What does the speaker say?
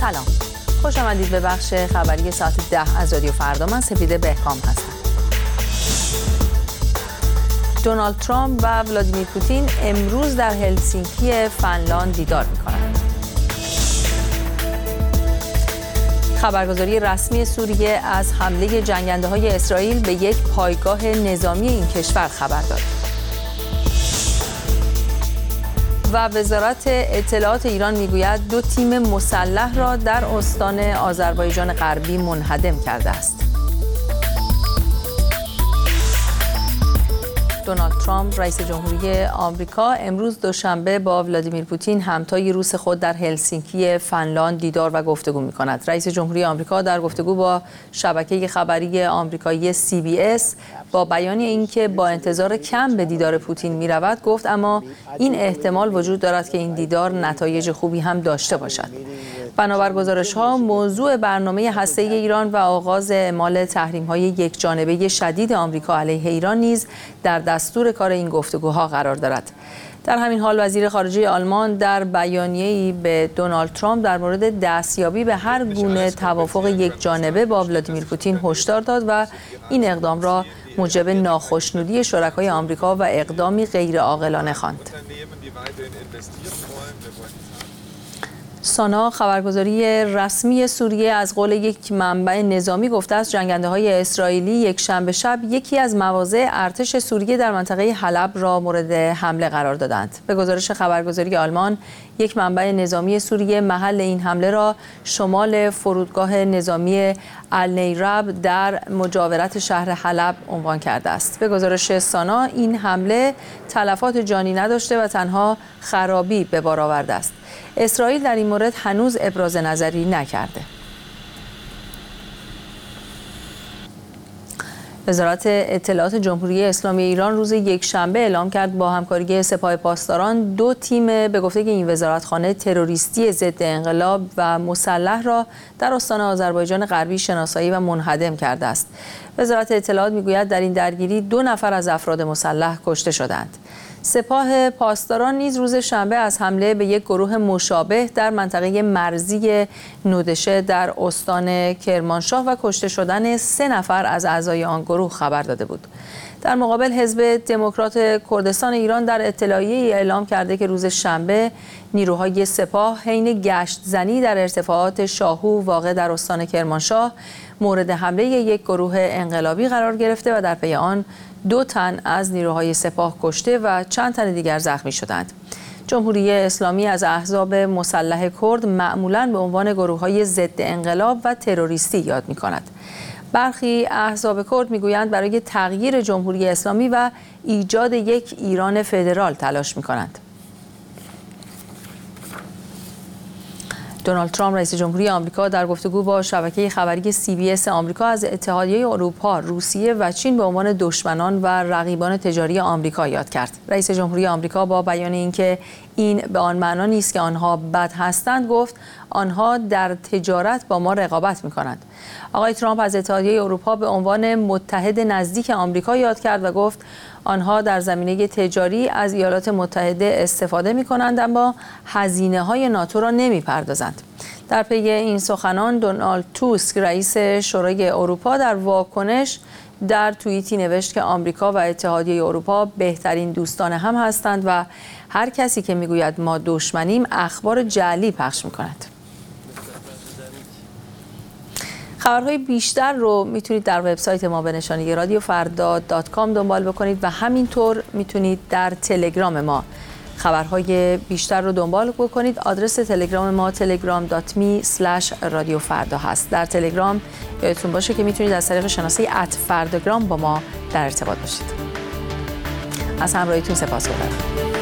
سلام، خوش آمدید به بخش خبری ساعت 10 از رادیو فردا. من سپیده بهکام هستم. دونالد ترامپ و ولادیمیر پوتین امروز در هلسینکی فنلاند دیدار می‌کنند. خبرگزاری رسمی سوریه از حمله جنگنده‌های اسرائیل به یک پایگاه نظامی این کشور خبر داد. و وزارت اطلاعات ایران میگوید 2 تیم مسلح را در استان آذربایجان غربی منهدم کرده است. دونالد ترامپ رئیس جمهوری آمریکا امروز دوشنبه با ولادیمیر پوتین همتای روس خود در هلسینکی فنلاند دیدار و گفتگو می‌کند. رئیس جمهوری آمریکا در گفتگو با شبکه خبری آمریکایی CBS با بیان اینکه با انتظار کم به دیدار پوتین می‌رود گفت اما این احتمال وجود دارد که این دیدار نتایج خوبی هم داشته باشد. بنابر گزارش‌ها موضوع برنامه هسته‌ای ایران و آغاز اعمال تحریم‌های یکجانبه شدید آمریکا علیه ایران نیز در دستور کار این گفتگوها قرار دارد. در همین حال وزیر خارجه آلمان در بیانیه‌ای به دونالد ترامپ در مورد دستیابی به هر گونه توافق یکجانبه با ولادیمیر پوتین هشدار داد و این اقدام را موجب ناخشنودی شرکای آمریکا و اقدامی غیرعاقلانه خواند. سانا خبرگزاری رسمی سوریه از قول یک منبع نظامی گفته است جنگنده‌های اسرائیلی یک شنبه شب یکی از مواضع ارتش سوریه در منطقه حلب را مورد حمله قرار دادند. به گزارش خبرگزاری آلمان، یک منبع نظامی سوریه محل این حمله را شمال فرودگاه نظامی النیرب در مجاورت شهر حلب عنوان کرده است. به گزارش سانا این حمله تلفات جانی نداشته و تنها خرابی به بار آورده است. اسرائیل در این مورد هنوز ابراز نظری نکرده. وزارت اطلاعات جمهوری اسلامی ایران روز یکشنبه اعلام کرد با همکاری سپاه پاسداران 2 تیم به گفته این وزارتخانه تروریستی ضد انقلاب و مسلح را در استان آذربایجان غربی شناسایی و منهدم کرده است. وزارت اطلاعات میگوید در این درگیری 2 نفر از افراد مسلح کشته شدند. سپاه پاسداران نیز روز شنبه از حمله به یک گروه مشابه در منطقه مرزی نودشه در استان کرمانشاه و کشته شدن 3 نفر از اعضای آن گروه خبر داده بود. در مقابل حزب دموکرات کردستان ایران در اطلاعیه‌ای اعلام کرده که روز شنبه نیروهای سپاه حین گشت زنی در ارتفاعات شاهو واقع در استان کرمانشاه مورد حمله یک گروه انقلابی قرار گرفته و در پی آن 2 تن از نیروهای سپاه کشته و چند تن دیگر زخمی شدند. جمهوری اسلامی از احزاب مسلح کرد معمولاً به عنوان گروه‌های ضد انقلاب و تروریستی یاد می‌کند. برخی احزاب کرد می‌گویند برای تغییر جمهوری اسلامی و ایجاد یک ایران فدرال تلاش می‌کنند. دونالد ترامپ رئیس جمهوری آمریکا در گفتگو با شبکه خبری CBS آمریکا از اتحادیه اروپا، روسیه و چین به عنوان دشمنان و رقیبان تجاری آمریکا یاد کرد. رئیس جمهوری آمریکا با بیان اینکه این به آن معنا نیست که آنها بد هستند گفت آنها در تجارت با ما رقابت می‌کنند. آقای ترامپ از اتحادیه اروپا به عنوان متحد نزدیک آمریکا یاد کرد و گفت آنها در زمینه تجاری از ایالات متحده استفاده می‌کنند اما هزینه‌های ناتو را نمی‌پردازند. در پی این سخنان دونالد توسک رئیس شورای اروپا در واکنش در توییتی نوشت که آمریکا و اتحادیه اروپا بهترین دوستان هم هستند و هر کسی که میگوید ما دشمنیم اخبار جعلی پخش می‌کند. خبرهای بیشتر رو میتونید در وبسایت ما به نشانی radiofarda.com دنبال بکنید و همینطور میتونید در تلگرام ما خبرهای بیشتر رو دنبال بکنید. آدرس تلگرام ما telegram.me/radiofarda هست. در تلگرام یادتون باشه که میتونید از طریق شناسه @فرداگرام با ما در ارتباط باشید. از همراهیتون سپاسگزارم.